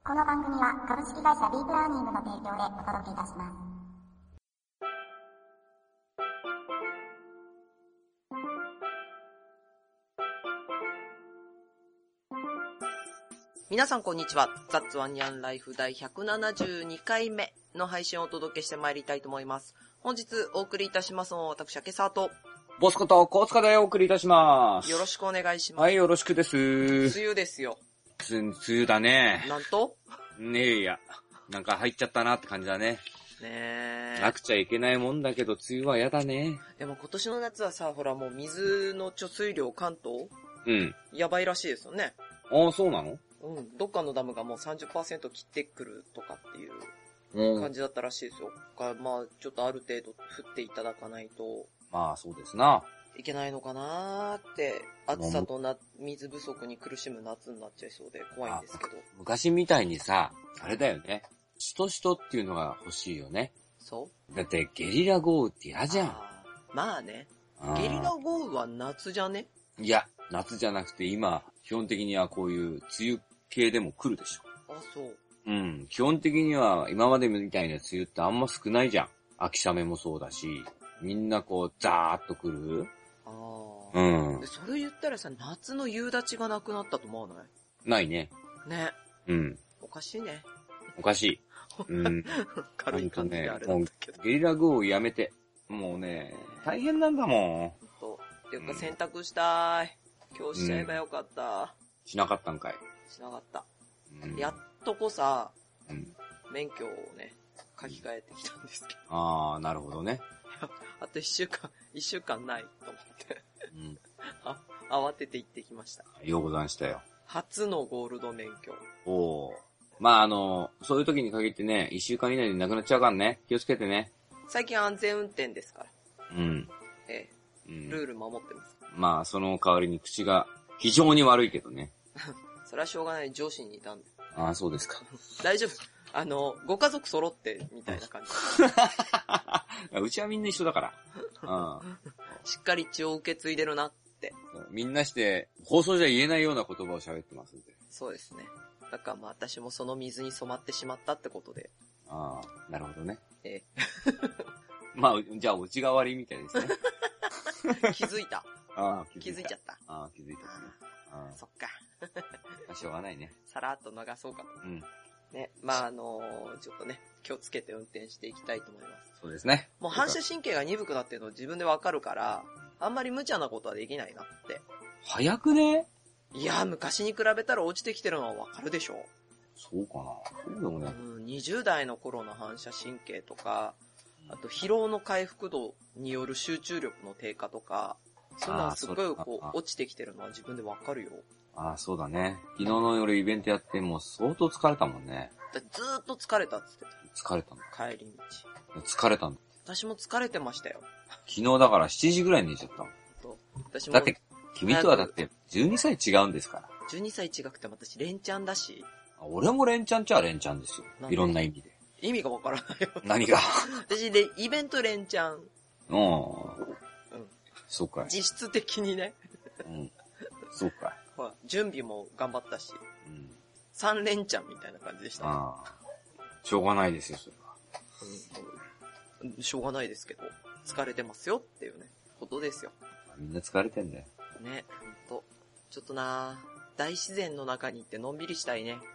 この番組は株式会社ディープラーニングの提供でお届けいたします。 皆さんこんにちは。ザッツワンニャンライフ第172回目の配信をお届けしてまいりたいと思います。本日お送りいたしますのは私、明沢とボスことコウツカでお送りいたします。 よろしくお願いします。 はい、よろしくです。 梅雨ですよ。 梅雨だね。 なんとねえや。なんか入っちゃったなって感じだね。 ねえ。 なくちゃいけないもんだけど、梅雨はやだね。 でも今年の夏はさ、ほらもう水の貯水量関東やばいらしいですよね。 ああ、そうなの？ どっかのダムがもう 30% 切ってくるとかっていう感じだったらしいですよ。まあちょっとある程度降っていただかないと。 まあそうですな。 いけないのかなーって、暑さと水不足に苦しむ夏になっちゃいそうで怖いんですけど。 昔みたいにさ、あれだよね。しとしとっていうのが欲しいよね。 そう？ だってゲリラ豪雨って嫌じゃん。 まあね。ゲリラ豪雨は夏じゃね？ いや、夏じゃなくて今、基本的にはこういう梅雨系でも来るでしょ。 あ、そう。 基本的には今までみたいな梅雨ってあんま少ないじゃん。秋雨もそうだし、みんなこうザーッと来る。でそれ言ったらさ、夏の夕立がなくなったと思わない？ないね。ね。おかしいね。おかしい。 軽い感じであれだったけど。 ゲリラ豪雨やめて。もうね、大変なんだもん。 っていうか洗濯したい。今日しちゃえばよかった。 しなかったんかい？しなかった。やっとこさ、免許をね、書き換えてきたんですけど。 ああ、なるほどね。 あと一週間ないと思って。慌てて行ってきました。 ようござんしたよ。 初のゴールド免許。 まあそういう時に限ってね、一週間以内になくなっちゃうからね。気をつけてね。 最近安全運転ですから。ルール守ってます。 まあ、その代わりに口が非常に悪いけどね。 それはしょうがない上司にいたんで。 ああ、そうですか。 大丈夫。ご家族揃って、みたいな感じ。 うちはみんな一緒だから。 しっかり血を受け継いでるなって。 みんなして、放送じゃ言えないような言葉を喋ってますんで。 そうですね。だからまあ私もその水に染まってしまったってことで。 ああ、なるほどね。まあ、じゃあ、内が悪いみたいですね。 気づいた。気づいちゃった。 気づいたね。 そっか。 しょうがないね。 さらっと流そうかと。ね、まあちょっとね、気をつけて運転していきたいと思います。 そうですね。 もう反射神経が鈍くなってるの自分でわかるから、あんまり無茶なことはできないなって。 早くね？ いや、昔に比べたら落ちてきてるのはわかるでしょ。 そうかな。そうでもね。 20代の頃の反射神経とか、あと疲労の回復度による集中力の低下とか、そういうのはすごい落ちてきてるのは自分でわかるよ。 そうだね。昨日の夜イベントやってもう相当疲れたもんね。 ずーっと疲れたって言ってた。疲れたの？ 帰り道。 疲れたの？ 私も疲れてましたよ。 昨日だから7時ぐらいに寝ちゃったの。私もだって、君とはだって12歳違うんですから。 12歳違くても私連チャンだし。 俺も連チャンっちゃ連チャンですよ。いろんな意味で。 意味がわからないよ。 何が？ 私イベント連チャン。 そうかい。 実質的にね。 そうかい。 準備も頑張ったし。3連チャンみたいな感じでした、ね。 しょうがないですよ、それは。 しょうがないですけど、疲れてますよっていうね、ことですよ。 みんな疲れてんだよ。 ね、ほんと。ちょっと大自然の中に行ってのんびりしたいね。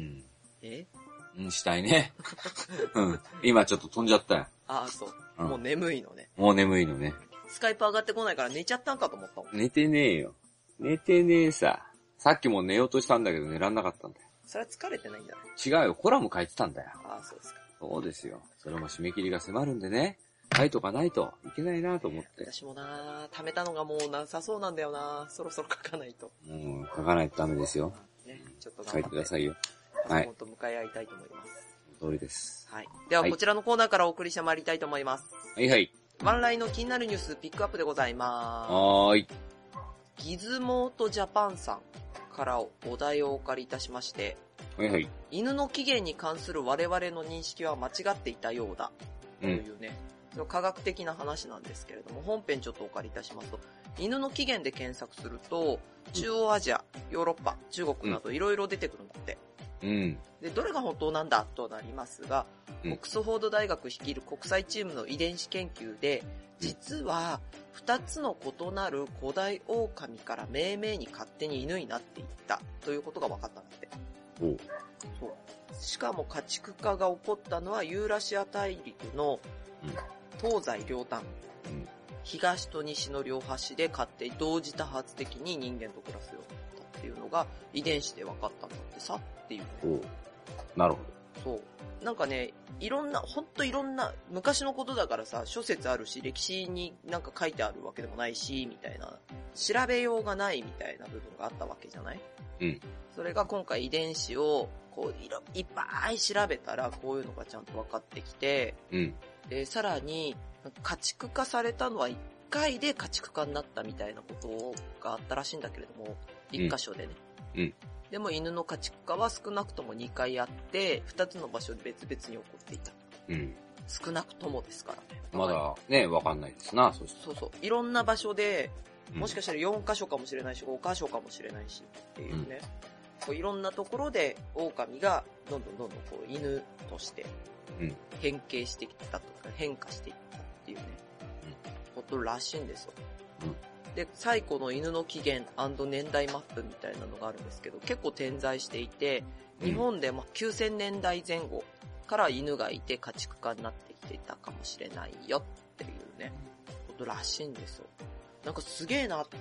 したいね。今ちょっと飛んじゃったよ。 そう。もう眠いのね。 もう眠いのね。 スカイプ上がってこないから寝ちゃったんかと思ったもん。 寝てねえよ。寝てねえさ。さっきも寝ようとしたんだけど寝らんなかったんだよ。 それは疲れてないんだね。 違うよ。コラム書いてたんだよ。 そうですか。 そうですよ。それも締め切りが迫るんでね。書いとかないといけないなと思って。 私も貯めたのがもうなさそうなんだよな。そろそろ書かないと。 書かないとダメですよ。 ね、ちょっと書いてくださいよ。 パソコンと向かい合いたいと思います。 通りです。 はい。では、こちらのコーナーからお送りしてまいりたいと思います。 はいはい。 ワンラインの気になるニュースピックアップでございます。ギズモートジャパンさんからお題をお借りいたしまして、 はいはい。 犬の起源に関する我々の認識は間違っていたようだ。というね、科学的な話なんですけれども、本編ちょっとお借りいたしますと、犬の起源で検索すると、中央アジア、ヨーロッパ、中国などいろいろ出てくるので、 うん。 で、どれが本当なんだとなりますが、 うんオックスフォード大学率いる国際チームの遺伝子研究で、実は2つの異なる古代狼から命名に勝手に犬になっていったということが分かったんだって。 おう。 そう。しかも家畜化が起こったのはユーラシア大陸の東西両端、東と西の両端で勝手に同時多発的に人間と暮らすようになったっていうのが遺伝子で分かったんだってさっていう、ね。 おう。なるほど。そう。なんかね、ほんといろんな、昔のことだからさ、諸説あるし、歴史になんか書いてあるわけでもないし、みたいな、調べようがないみたいな部分があったわけじゃない？ うん。 それが今回遺伝子を、こう、いっぱい調べたら、こういうのがちゃんと分かってきて、 うん。 で、さらに、家畜化されたのは1回で家畜化になったみたいなことがあったらしいんだけれども、1箇所でね。 うん。 でも犬の家畜化は少なくとも2回あって、2つの場所で別々に起こっていた。 うん。 少なくともですからね。 まだね、わかんないですな、 そうそう。いろんな場所で、もしかしたら4箇所かもしれないし、5箇所かもしれないし、っていうね。こういろんなところで狼がどんどんこう犬として変形していったとか変化していったっていうね、ことらしいんですよ。で、最古の犬の起源&年代マップみたいなのがあるんですけど、結構点在していて、日本でも9000年代前後から犬がいて家畜化になってきていたかもしれないよっていうね、ことらしいんですよ。なんかすげえなって。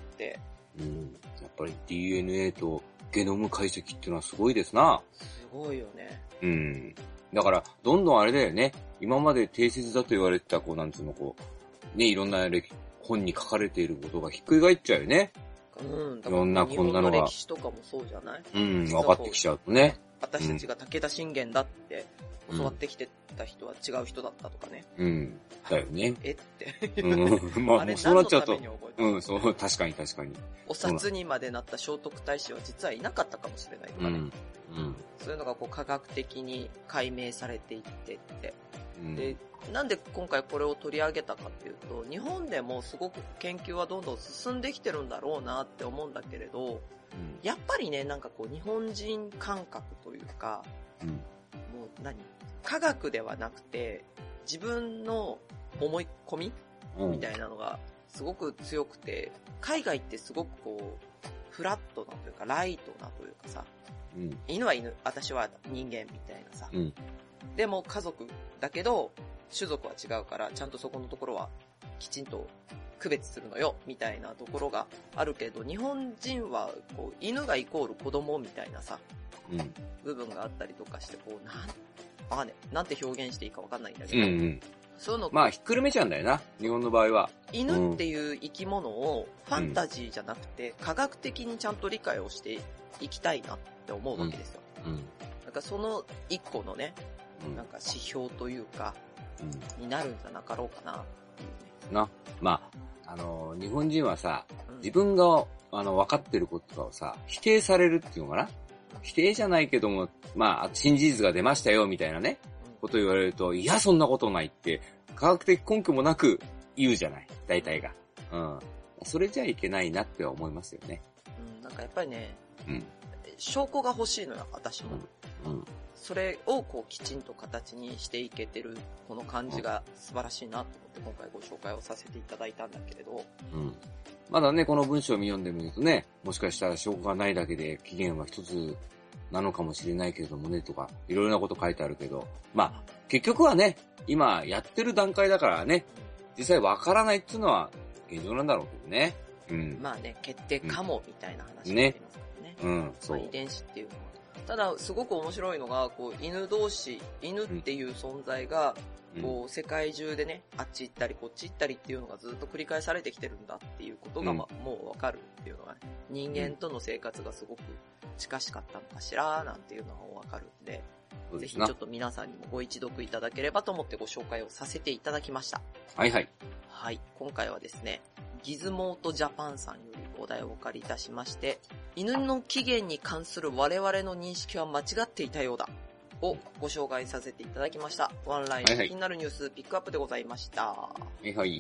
やっぱり DNA とゲノム解析っていうのはすごいですな。 すごいよね。 だから、どんどんあれだよね。今まで定説だと言われてた、なんつうの、ね、いろんな本に書かれていることがひっくり返っちゃうよね。 いろんなこんなのが。日本の歴史とかもそうじゃない？ 分かってきちゃうとね。 私たちが武田信玄だって教わってきてた人は違う人だったとかね。 だよね。 って。 まあ、もうそうなっちゃうと。そう、確かに。 お札にまでなった聖徳太子は実はいなかったかもしれないとかね。そういうのがこう科学的に解明されていってって。で、なんで今回これを取り上げたかっていうと、日本でもすごく研究はどんどん進んできてるんだろうなって思うんだけれど、やっぱりね、なんかこう日本人感覚というか、もう科学ではなくて、自分の思い込みみたいなのがすごく強くて、海外ってすごくこう、フラットなというか、ライトなというかさ、犬は犬、私は人間みたいなさ、でも家族だけど、種族は違うから、ちゃんとそこのところはきちんと区別するのよ、みたいなところがあるけど、日本人はこう犬がイコール子供みたいなさ、部分があったりとかして、こうなんて表現していいかわかんないんだけど、そういうのまあひっくるめちゃうんだよな、日本の場合は。 犬っていう生き物をファンタジーじゃなくて、科学的にちゃんと理解をしていきたいなって思うわけですよ。なんかその一個のね、なんか指標というか、になるんじゃなかろうかなっていうね。 まあ、日本人はさ、自分が分かってることとかをさ、否定されるっていうのかな？否定じゃないけども、まあ、新事実が出ましたよ、みたいなね、こと言われると、いや、そんなことないって、科学的根拠もなく言うじゃない、大体が。それじゃいけないなって思いますよね。 なんかやっぱりね、証拠が欲しいのよ、私も。それをこうきちんと形にしていけてるこの感じが素晴らしいなと思って今回ご紹介をさせていただいたんだけれど、 まだねこの文章を読んでみるとね、もしかしたら証拠がないだけで期限は一つなのかもしれないけれどもねとかいろいろなこと書いてあるけど、まあ結局はね今やってる段階だからね、実際わからないっていうのは現状なんだろうけどね。 まあね、決定かもみたいな話がありますからね。 そう。 遺伝子っていうのは。ただ、すごく面白いのが、こう、犬同士、犬っていう存在が、こう、世界中でね、あっち行ったりこっち行ったりっていうのがずっと繰り返されてきてるんだっていうことが、もうわかるっていうのはね、人間との生活がすごく近しかったのかしら、なんていうのがわかるんで、ぜひちょっと皆さんにもご一読いただければと思ってご紹介をさせていただきました。 はい。 今回はですね、ギズモートジャパンさんよりお題をお借りいたしまして、犬の起源に関する我々の認識は間違っていたようだをご紹介させていただきました。ワンラインの気になるニュースピックアップでございました。はい。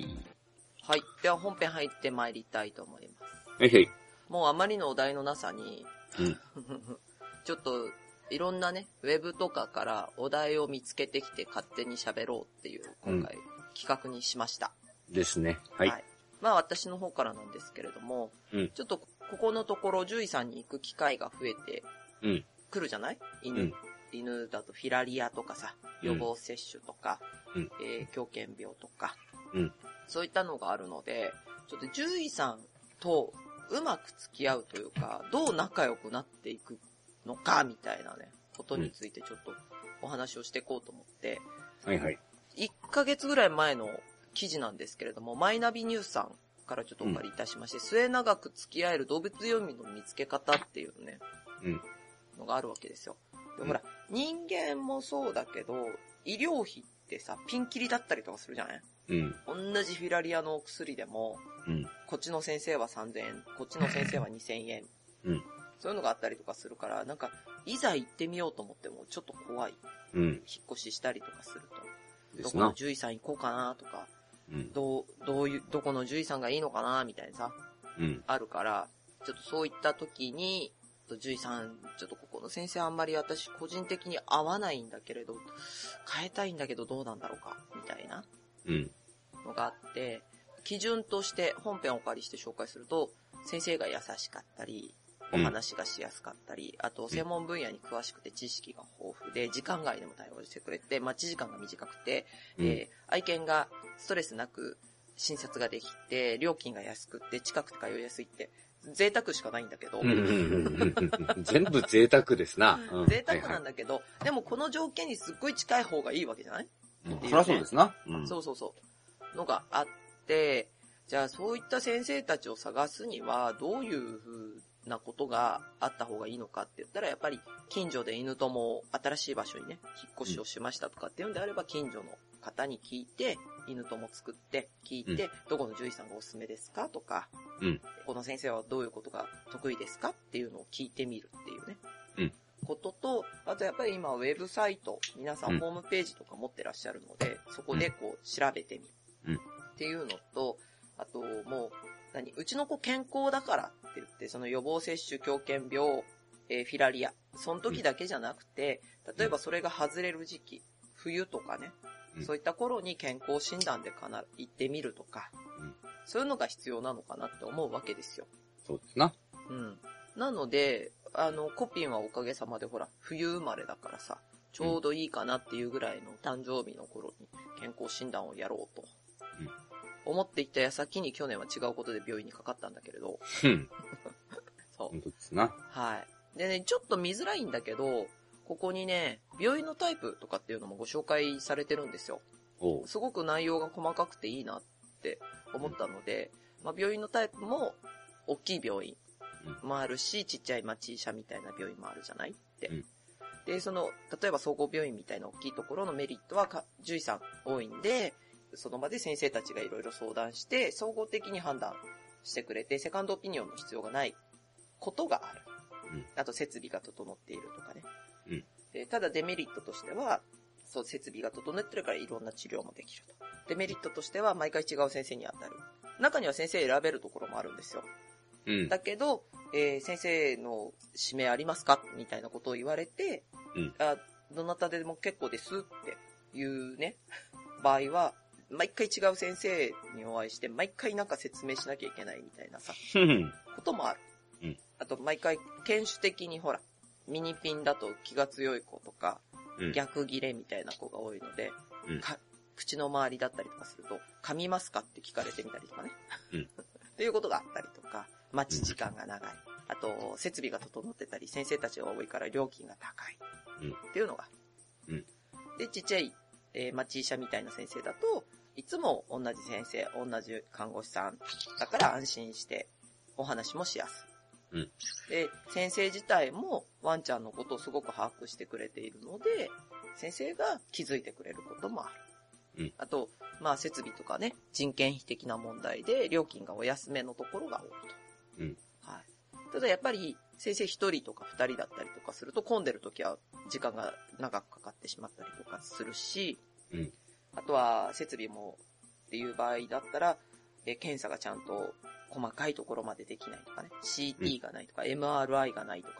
では本編入ってまいりたいと思います。もうあまりのお題のなさに、ちょっといろんなね、ウェブとかからお題を見つけてきて勝手に喋ろうっていう、今回、企画にしました。 ですね。はい。 まあ私の方からなんですけれども、ちょっとここのところ獣医さんに行く機会が増えてくるじゃない？犬だとフィラリアとかさ、予防接種とか、狂犬病とか、そういったのがあるので、ちょっと獣医さんとうまく付き合うというか、どう仲良くなっていくのかみたいなね、ことについてちょっとお話をしていこうと思って、 はいはい。 1ヶ月ぐらい前の記事なんですけれども、マイナビニュースさんからちょっとお借りいたしまして、末永く付き合える動物読みの見つけ方っていうね、のがあるわけですよ。でほら、人間もそうだけど、医療費ってさ、ピンキリだったりとかするじゃない？同じフィラリアのお薬でも、こっちの先生は3000円、こっちの先生は2000円、そういうのがあったりとかするから、なんか、いざ行ってみようと思ってもちょっと怖い。引っ越ししたりとかすると。どこの獣医さん行こうかなとか、どこの獣医さんがいいのかなみたいなさ、あるから、ちょっとそういった時に、獣医さん、ちょっとここの先生あんまり私個人的に合わないんだけれど、変えたいんだけどどうなんだろうか、みたいなのがあって、基準として本編をお借りして紹介すると、先生が優しかったり、お話がしやすかったり、あと専門分野に詳しくて知識が豊富で、時間外でも対応してくれて、待ち時間が短くて、愛犬がストレスなく診察ができて、料金が安くて、近くて通いやすいって、贅沢しかないんだけど。 全部贅沢ですな。 贅沢なんだけど、でもこの条件にすっごい近い方がいいわけじゃない？ そりゃそうですな。 そうそうそう。のがあって、じゃあそういった先生たちを探すには、どういう風なことがあった方がいいのかって言ったら、やっぱり近所で犬友新しい場所にね、引っ越しをしましたとかっていうんであれば、近所の方に聞いて、犬友作って聞いて、どこの獣医さんがおすすめですかとか、この先生はどういうことが得意ですかっていうのを聞いてみるっていうね、ことと、あとやっぱり今ウェブサイト、皆さんホームページとか持ってらっしゃるので、そこでこう調べてみるっていうのと、あともう、うちの子健康だからって言って、その予防接種、狂犬病、フィラリア、その時だけじゃなくて、例えばそれが外れる時期、冬とかね、そういった頃に健康診断で行ってみるとか、そういうのが必要なのかなって思うわけですよ。 そうですな。 なので、コピンはおかげさまでほら、冬生まれだからさ、ちょうどいいかなっていうぐらいの誕生日の頃に健康診断をやろうと。思っていた矢先に去年は違うことで病院にかかったんだけれど。そう。 本当ですな。 はい。でね、ちょっと見づらいんだけど、ここにね、病院のタイプとかっていうのもご紹介されてるんですよ。すごく内容が細かくていいなって思ったので、病院のタイプも大きい病院もあるし、ちっちゃい町医者みたいな病院もあるじゃないって。で、例えば総合病院みたいな大きいところのメリットは、獣医さん多いんで、その場で先生たちがいろいろ相談して、総合的に判断してくれて、セカンドオピニオンの必要がないことがある。あと、設備が整っているとかね。でただ、デメリットとしては、そう、設備が整ってるからいろんな治療もできると。デメリットとしては、毎回違う先生に当たる。中には先生選べるところもあるんですよ。だけど、先生の指名ありますかみたいなことを言われて、どなたでも結構ですっていうね、場合は、毎回違う先生にお会いして、毎回なんか説明しなきゃいけないみたいなさ、こともある。あと、毎回、犬種的にほら、ミニピンだと気が強い子とか、逆切れみたいな子が多いので、口の周りだったりとかすると、噛みますかって聞かれてみたりとかね。っていうことがあったりとか、待ち時間が長い。あと、設備が整ってたり、先生たちが多いから料金が高い。っていうのが。で、ちっちゃい、町医者みたいな先生だと、いつも同じ先生、同じ看護師さんだから安心してお話もしやすい。で、先生自体もワンちゃんのことをすごく把握してくれているので、先生が気づいてくれることもある。あと、設備とかね、人件費的な問題で料金がお安めのところが多いと。ただやっぱり先生一人とか二人だったりとかすると混んでるときは時間が長くかかってしまったりとかするし、あとは設備もっていう場合だったら、検査がちゃんと細かいところまでできないとかね、CT がないとか、MRI がないとか、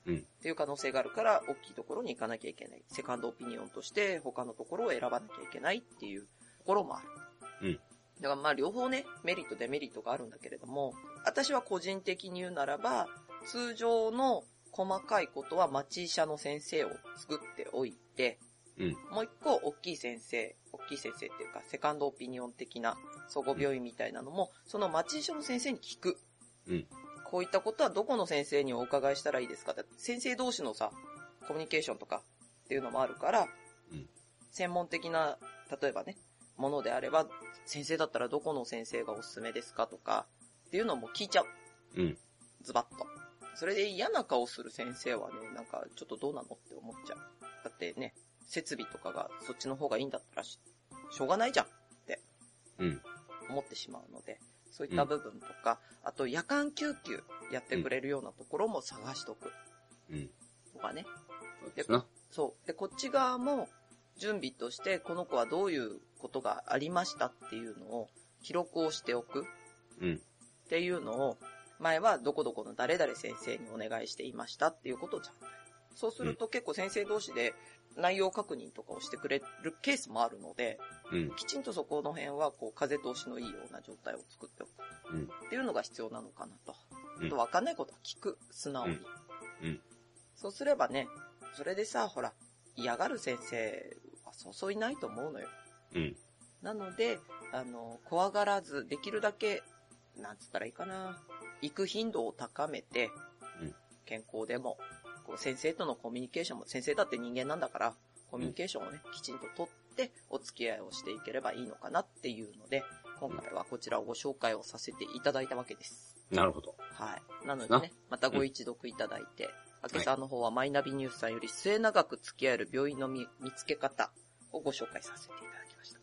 っていう可能性があるから、大きいところに行かなきゃいけない。セカンドオピニオンとして他のところを選ばなきゃいけないっていうところもある。だからまあ両方ね、メリットデメリットがあるんだけれども、私は個人的に言うならば、通常の細かいことは町医者の先生を作っておいて、もう一個大きい先生っていうか、セカンドオピニオン的な総合病院みたいなのも、その町医者の先生に聞く。こういったことはどこの先生にお伺いしたらいいですかって、先生同士のさ、コミュニケーションとかっていうのもあるから、専門的な、例えばね、ものであれば、先生だったらどこの先生がおすすめですかとか、っていうのも聞いちゃう。ズバッと。それで嫌な顔する先生はね、なんかちょっとどうなのって思っちゃう。だってね、設備とかがそっちの方がいいんだったらしょうがないじゃんって、思ってしまうので、そういった部分とか、あと夜間救急やってくれるようなところも探しとく。とかね。そう。で、こっち側も準備としてこの子はどういうことがありましたっていうのを記録をしておく。っていうのを、前はどこどこの誰々先生にお願いしていましたっていうことをちゃんと。そうすると結構先生同士で内容確認とかをしてくれるケースもあるので、きちんとそこの辺はこう風通しのいいような状態を作っておく。っていうのが必要なのかなと。あと分かんないことは聞く、素直に。そうすればね、それでさ、ほら、嫌がる先生はそうそういないと思うのよ。なので、怖がらず、できるだけ、なんつったらいいかな。行く頻度を高めて、健康でも、こう先生とのコミュニケーションも、先生だって人間なんだから、コミュニケーションをね、きちんと取ってお付き合いをしていければいいのかなっていうので、今回はこちらをご紹介をさせていただいたわけです。 なるほど。 はい。なのでね、またご一読いただいて、あけさんの方はマイナビニュースさんより末永く付き合える病院の見つけ方をご紹介させていただきました。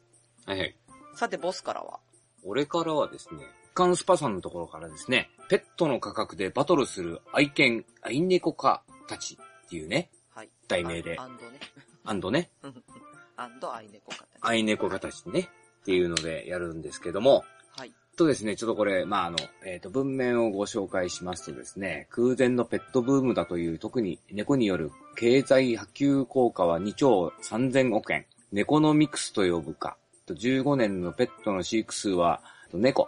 はいはい。 さて、ボスからは？ 俺からはですね、カンスパさんのところからですね、ペットの価格でバトルする愛猫家たちっていうね、はい、題名で。アンドね。 アンド愛猫家たち。 愛猫家たちね。っていうのでやるんですけども、はい。とですね、ちょっとこれ、文面をご紹介しますとですね、空前のペットブームだという特に猫による経済波及効果は2兆3000億円。ネコノミクスと呼ぶか。15年のペットの飼育数は、猫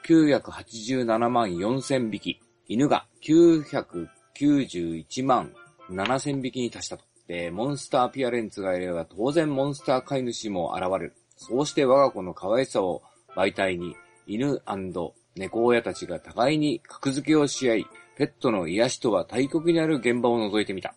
987万4000匹、犬が991万7000匹に達したと。で、モンスターピアレンツがいれば当然モンスター飼い主も現れる。そうして我が子の可愛さを媒体に、犬&猫親たちが互いに格付けをし合い、ペットの癒しとは対極にある現場を覗いてみた。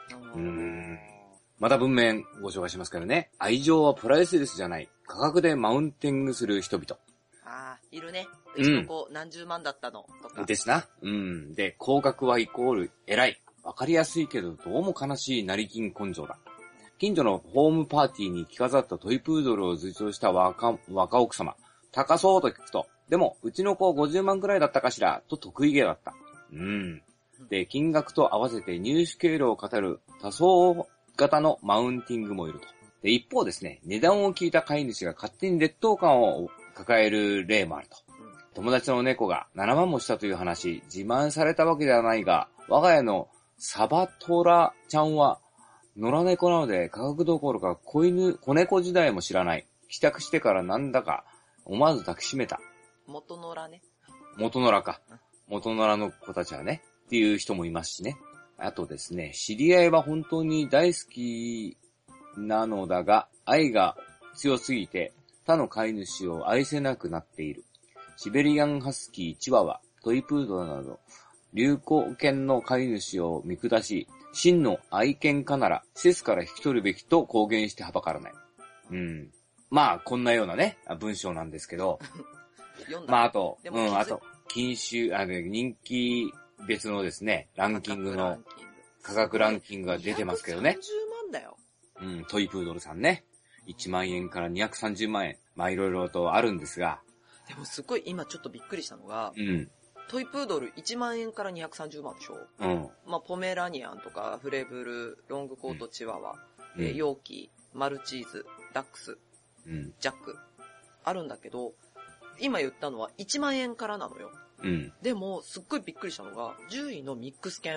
また文面ご紹介しますからね。愛情はプライスレスじゃない。価格でマウンティングする人々。 ああ、いるね。うちの子何十万だったの。とか。 ですな。で、高額はイコール偉い。わかりやすいけどどうも悲しい成金根性だ。近所のホームパーティーに着飾ったトイプードルを随聴した若奥様。高そうと聞くと、でも、うちの子50万くらいだったかしら、と得意げだった。で、金額と合わせて入手経路を語る多層型のマウンティングもいると。で、一方ですね、値段を聞いた飼い主が勝手に劣等感を抱える例もあると。友達の猫が7万もしたという話、自慢されたわけではないが、我が家のサバトラちゃんは、野良猫なので価格どころか子猫時代も知らない。帰宅してからなんだか思わず抱きしめた。 元野良ね。 元野良か。元野良の子たちはね。っていう人もいますしね。あとですね、知り合いは本当に大好きなのだが、愛が強すぎて他の飼い主を愛せなくなっている。シベリアンハスキー、チワワ、トイプードルなど、流行犬の飼い主を見下し、真の愛犬家なら施設から引き取るべきと公言してはばからない。まあ、こんなようなね、文章なんですけど。まあ、あと、人気別のですね、ランキングの価格ランキングが出てますけどね。 230万だよ。 トイプードルさんね。1万円から230万円。まあ、いろいろとあるんですが。 でもすごい今ちょっとびっくりしたのが、トイプードル1万円から230万でしょ。まあ、ポメラニアンとか、フレブル、ロングコートチワワ、ヨーキー、マルチーズ、ダックス、ジャック、あるんだけど、今言ったのは1万円からなのよ。でも、すっごいびっくりしたのが、10位のミックス犬。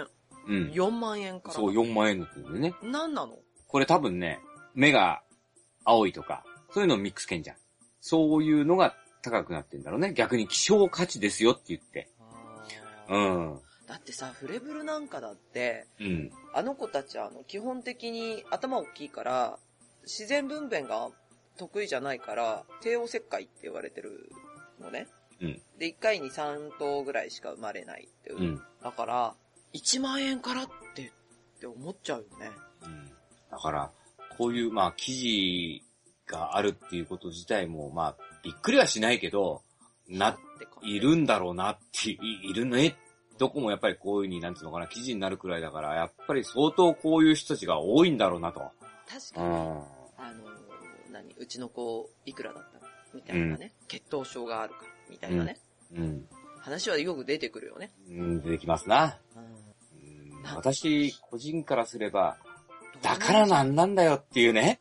4万円から。 そう、4万円のってんでね。 何なの？ これ多分ね、目が青いとか、そういうのをミックス券じゃん。そういうのが高くなってんだろうね。逆に希少価値ですよって言って。 だってさ、フレブルなんかだって、 うん。 あの子たちは基本的に頭大きいから、自然分娩が得意じゃないから、帝王切開って言われてるのね。 うん。 で、1回に3頭ぐらいしか生まれないっていう。 うん。 だから、1万円からって思っちゃうよね。 うん。だから、こういう、まあ、記事があるっていうこと自体も、まあ、びっくりはしないけど、いるんだろうなって、いるね。どこもやっぱりこういう風に、なんつうのかな、記事になるくらいだから、やっぱり相当こういう人たちが多いんだろうなと。 確かに、うちの子、いくらだったのみたいなね、血統症があるから、みたいなね。話はよく出てくるよね。 出てきますな。私、個人からすれば、だからなんだよっていうね。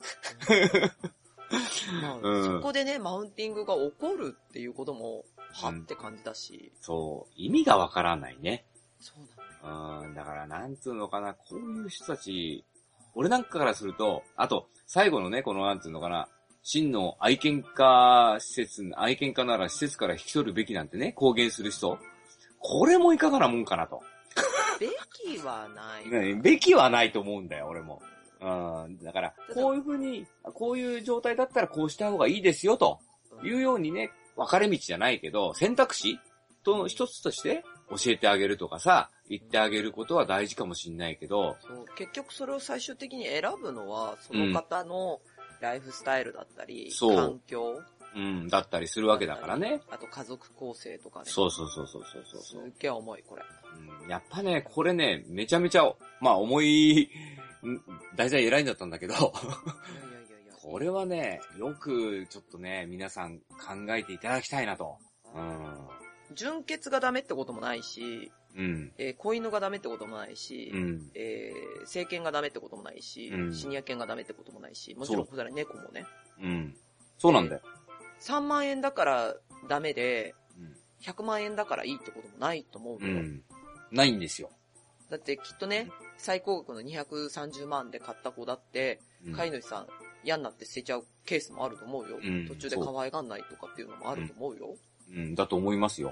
そこでね、マウンティングが起こるっていうことも、はって感じだし。 そう、意味がわからないね。 そうだね。 だからなんつうのかな、こういう人たち、俺なんかからすると、あと、最後のね、このなんつうのかな、真の愛犬家なら施設から引き取るべきなんてね、公言する人。これもいかがなもんかなと。 べきはない。 べきはないと思うんだよ、俺も。だから、こういう風に、こういう状態だったらこうした方がいいですよ、というようにね、分かれ道じゃないけど、選択肢と一つとして教えてあげるとかさ、言ってあげることは大事かもしんないけど。 そう、結局それを最終的に選ぶのは、その方のライフスタイルだったり、環境。 だったりするわけだからね。 あと家族構成とかね。 そう。すっげえ重い、これ。 やっぱね、これね、めちゃめちゃ、まあ重い、大体偉いんだったんだけど、これはね、よくちょっとね、皆さん考えていただきたいなと。 純血がダメってこともないし、子犬がダメってこともないし、成犬がダメってこともないし、シニア犬がダメってこともないし、もちろんこれ猫もね。 そうなんだよ。 3万円だからダメで、100万円だからいいってこともないと思うのよ。 ないんですよ。 だってきっとね、最高額の230万で買った子だって、飼い主さん嫌になって捨てちゃうケースもあると思うよ。途中で可愛がんないとかっていうのもあると思うよ。 だと思いますよ。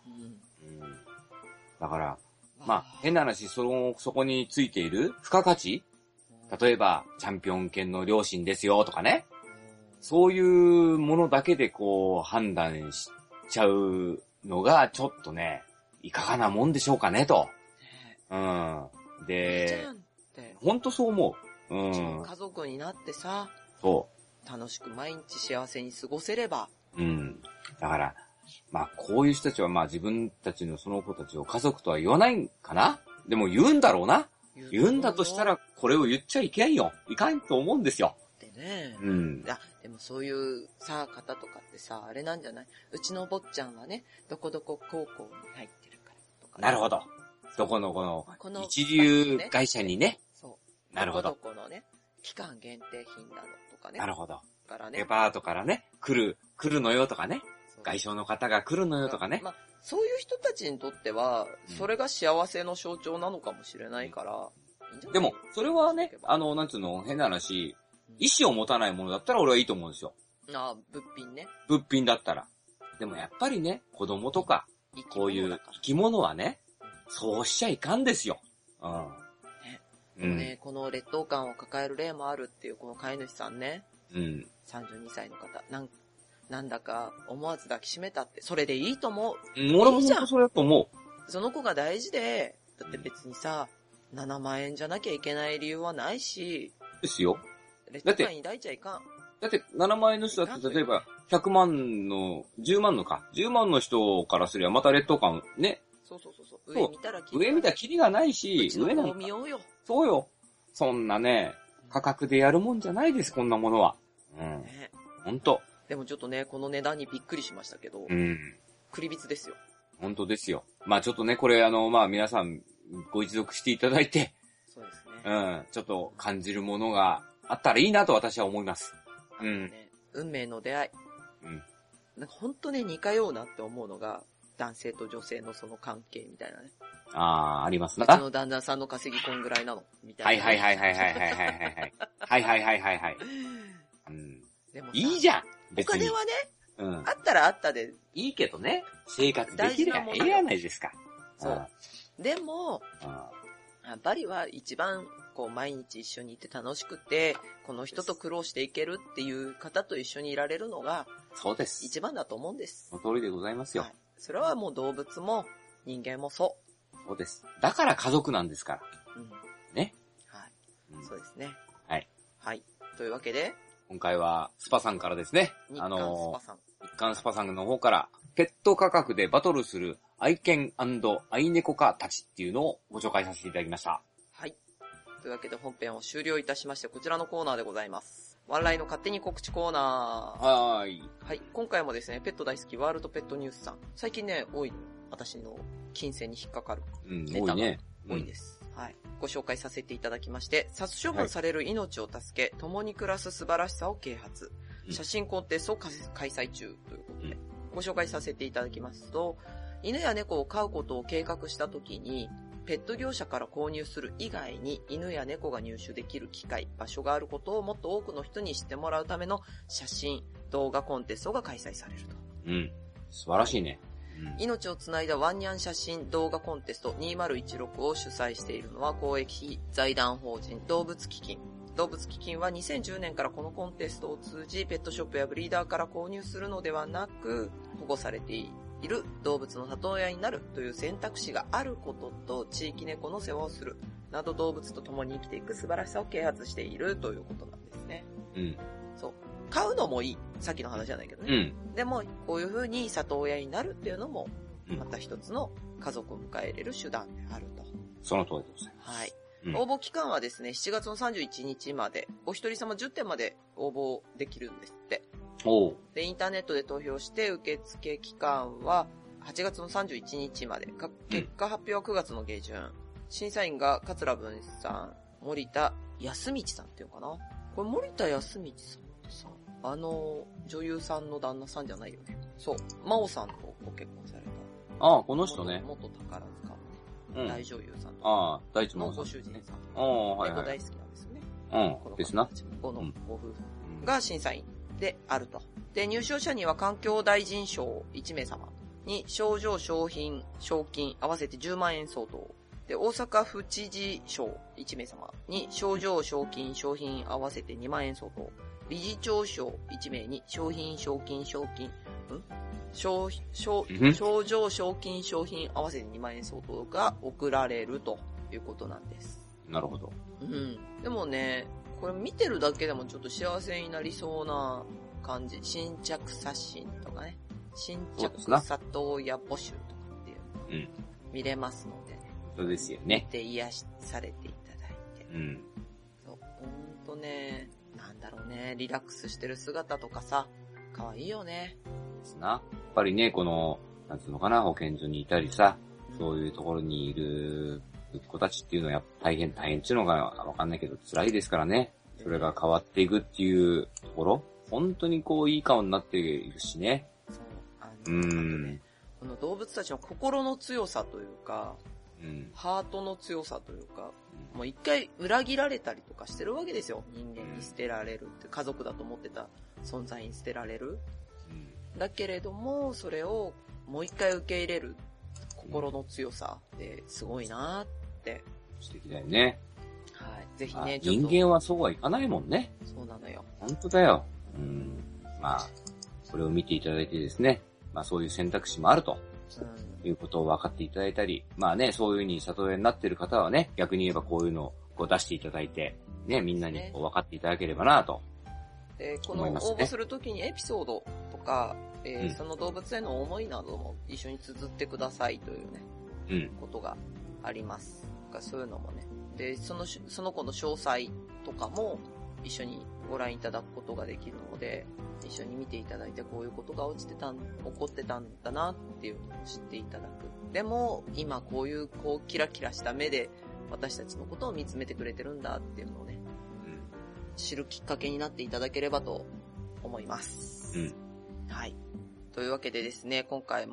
だから、まあ、変な話、そこについている付加価値？例えば、チャンピオン犬の両親ですよとかね。そういうものだけでこう、判断しちゃうのが、ちょっとね、いかがなもんでしょうかね、と。で、ほんとそう思う。 家族になってさ、楽しく毎日幸せに過ごせれば。 だから、まあ、こういう人たちはまあ自分たちのその子たちを家族とは言わないんかな？でも言うんだろうな。言うんだとしたら、これを言っちゃいけんよ。いかんと思うんですよ。 ってね。でもそういうさ、方とかってさ、あれなんじゃない？うちの坊ちゃんはね、どこどこ高校に入ってるからとか、ね。 なるほど。どこのこの一流会社にね。 そう。 なるほど。 どこのね、期間限定品なのとかね。 なるほど。 からね。 デパートからね、来るのよとかね。外商の方が来るのよとかね。 まあ、そういう人たちにとっては、それが幸せの象徴なのかもしれないから。 でも、それはね、なんつうの、変な話、意思を持たないものだったら俺はいいと思うんですよ。 物品ね。 物品だったら。でもやっぱりね、子供とか、こういう生き物はね、そうしちゃいかんですよ。 でもね、この劣等感を抱える例もあるっていうこの飼い主さんね。32歳の方。なんだか思わず抱きしめたって、それでいいと思う。 俺も本当それだと思う。その子が大事で、だって別にさ、7万円じゃなきゃいけない理由はないし。 ですよ。 劣等感に抱いちゃいかん。 だって7万円の人だって例えば100万の、10万のか。10万の人からすればまた劣等感ね。 そう。上見たらキリがないし、 上なの見ようよ。 そうよ。そんなね、価格でやるもんじゃないです、こんなものは。ほんと。 でもちょっとね、この値段にびっくりしましたけど。クリビツですよ。 ほんとですよ。まあちょっとね、これまあ皆さんご一読していただいて。 そうですね。 ちょっと感じるものがあったらいいなと私は思います。 運命の出会い。なんかほんとね、似通うなって思うのが、 男性と女性のその関係みたいなね。 ありますね。 うちの旦那さんの稼ぎこんぐらいなのみたいな、 はい。はい。でもいいじゃん。 別にお金はね、あったらあったで。 いいけどね。生活できればいいやないですか。 そう。でも、バリは一番、毎日一緒にいて楽しくて、この人と苦労していけるっていう方と一緒にいられるのが、 そうです。 一番だと思うんです。 その通りでございますよ。はい。 それはもう動物も人間もそう。 そうです。だから家族なんですから。ね。 はい。そうですね。 はい。 はい。というわけで、 今回はスパさんからですね。 日刊スパさん。 日刊スパさんの方から、ペット価格でバトルする愛犬&愛猫家たちっていうのをご紹介させていただきました。 はい。というわけで本編を終了いたしまして、こちらのコーナーでございます。ワンライの勝手に告知コーナー。 はい。 今回もですね、ペット大好きワールドペットニュースさん。最近ね、多い、私の金銭に引っかかるネタが多いです。はい。ご紹介させていただきまして、殺処分される命を助け、共に暮らす素晴らしさを啓発。写真コンテストを開催中ということで、ご紹介させていただきますと、犬や猫を飼うことを計画したときに、ペット業者から購入する以外に犬や猫が入手できる機会、場所があることをもっと多くの人に知ってもらうための写真、動画コンテストが開催されると。 素晴らしいね。 命をつないだワンニャン写真動画コンテスト2016を主催しているのは公益財団法人動物基金。動物基金は2010年からこのコンテストを通じペットショップやブリーダーから購入するのではなく、保護されている動物の里親になるという選択肢があることと、地域猫の世話をするなど動物と共に生きていく素晴らしさを啓発しているということなんですね。そう。飼うのもいい。さっきの話じゃないけどね。でも、こういう風に里親になるっていうのも、また一つの家族を迎え入れる手段であると。 その通りでございます。 はい。応募期間はですね、7月の31日まで、お一人様10点まで応募できるんですって。で、インターネットで投票して受付期間は8月の31日まで。結果発表は9月の下旬。審査員が桂文さん、森田康道さんっていうのかな。これ森田康道さんってさ、女優さんの旦那さんじゃないよね。そう。真央さんとご結婚された。 この人ね。 元宝塚の大女優さん大地真央さん。 ご主人さん。 猫大好きなんですよね。 ですな。 このご夫婦が審査員であると。で、入賞者には環境大臣賞1名様に賞状賞金合わせて10万円相当。で、大阪府知事賞1名様に賞状賞金合わせて2万円相当。理事長賞1名に賞状賞金合わせて2万円相当が贈られるということなんです。 なるほど。 でもね、これ見てるだけでもちょっと幸せになりそうな感じ。新着刷新とかね。新着里親募集とかっていうの見れますのでね。 そうですよね。 で、癒されていただいて。そう、ほんとね、なんだろうね、リラックスしてる姿とかさ、可愛いよね。 ですな。やっぱりね、この、なんつうのかな、保健所にいたりさ、そういうところにいる子たちっていうのは大変っていうのがわかんないけど辛いですからね。それが変わっていくっていうところ、本当にいい顔になっているしね。 そう。この動物たちの心の強さというか、ハートの強さというか、もう一回裏切られたりとかしてるわけですよ。人間に捨てられるって、家族だと思ってた存在に捨てられる。だけれども、それをもう一回受け入れる心の強さってすごいなーって。 素敵だよね。 はい。ぜひね、 人間はそうはいかないもんね。 そうなのよ。 本当だよ。これを見ていただいてですね、そういう選択肢もあると。いうことを分かっていただいたり、そういう風に里親になっている方はね、逆に言えばこういうのを出していただいて、ね、みんなに分かっていただければなと。 で、この応募するときにエピソードとか、その動物への思いなども一緒に綴ってくださいというね、ことがあります。そういうのもね。で、その子の詳細とかも一緒にご覧いただくことができるので、一緒に見ていただいてこういうことが起こってたんだなっていうのを知っていただく。でも、今こういうキラキラした目で私たちのことを見つめてくれてるんだっていうのをね、知るきっかけになっていただければと思います。はい。というわけでですね、今回も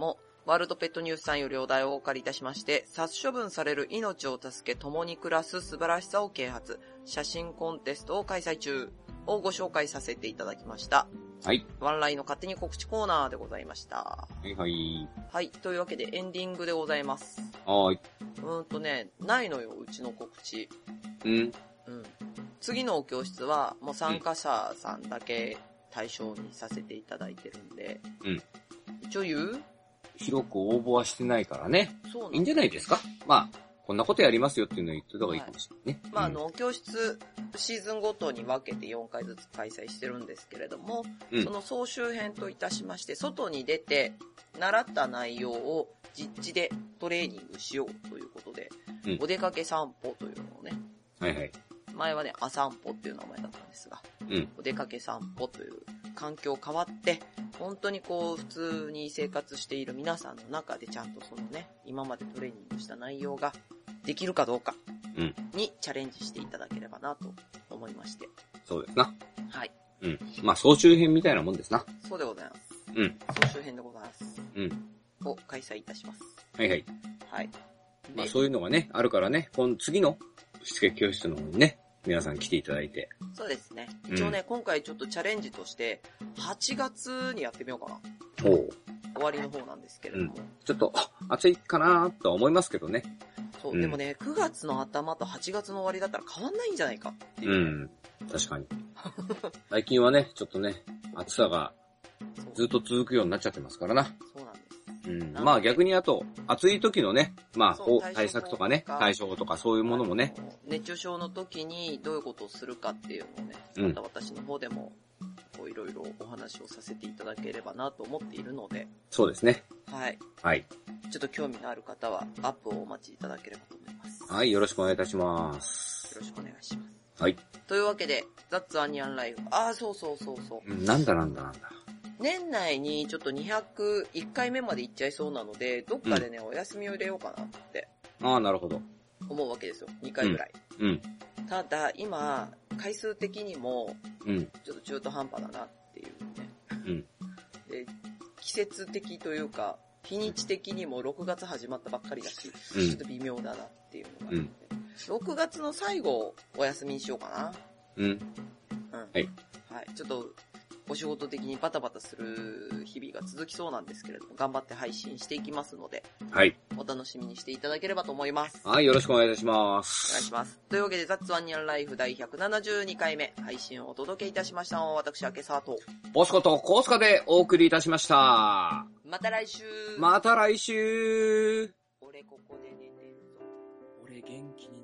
ワールドペットニュースさんよりお題をお借りいたしまして、殺処分される命を助け共に暮らす素晴らしさを啓発、写真コンテストを開催中をご紹介させていただきました。 はい。 ワンラインの勝手に告知コーナーでございました。 はいはい。 はい。というわけでエンディングでございます。 はい。 ないのよ、うちの告知。 うん。 次の教室はもう参加者さんだけ対象にさせていただいてるんで。一応言う？ 広く応募はしてないからね。 そうなん。 いいんじゃないですか？まあ、こんなことやりますよっていうのを言ってた方がいいかもしれないね。 まあ、教室、シーズンごとに分けて4回ずつ開催してるんですけれども、その総集編といたしまして、外に出て、習った内容を実地でトレーニングしようということで、お出かけ散歩というのをね、 はいはい。 前はね、あ散歩っていう名前だったんですが、お出かけ散歩という環境変わって、本当に普通に生活している皆さんの中でちゃんとそのね、今までトレーニングした内容ができるかどうかにチャレンジしていただければなと思いまして。 そうですな。 はい。 まあ、総集編みたいなもんですな。 そうでございます。総集編でございます。を開催いたします。 はいはい。 はい。 まあ、そういうのがね、あるからね、次のしつけ教室の方にね、皆さん来ていただいて。 そうですね。一応ね、今回ちょっとチャレンジとして、8月にやってみようかな。終わりの方なんですけれども。 ちょっと、暑いかなとは思いますけどね。 そう、でもね、9月の頭と8月の終わりだったら変わんないんじゃないかっていう。 確かに。最近はね、ちょっとね、暑さがずっと続くようになっちゃってますからな。 そうなんです。 まあ逆にあと、暑い時のね、まあ対策とかね、対処とかそういうものもね。 熱中症の時にどういうことをするかっていうのをね、また私の方でも、いろいろお話をさせていただければなと思っているので。 そうですね。 はい。 はい。 ちょっと興味のある方はアップをお待ちいただければと思います。 はい、よろしくお願いいたします。 よろしくお願いします。 はい。 というわけで、That's Onion Live。そう。 なんだ。 年内にちょっと201回目まで行っちゃいそうなので、どっかでね、お休みを入れようかなって。 なるほど。 思うわけですよ。2回ぐらい。ただ、今、回数的にも、ちょっと中途半端だなっていうね。で、季節的というか、日にち的にも6月始まったばっかりだし、ちょっと微妙だなっていうのがあって、6月の最後、お休みにしようかな。はい。ちょっと、お仕事的にバタバタする日々が続きそうなんですけれども、頑張って配信していきますので、 はい。 お楽しみにしていただければと思います。 はい、よろしくお願いいたします。 お願いします。というわけで、That's Onion Life第172回目、配信をお届けいたしましたのは、私、明沢と、 ボスコとコースカでお送りいたしました。 また来週。 また来週。 俺ここで寝てるぞ。 俺元気に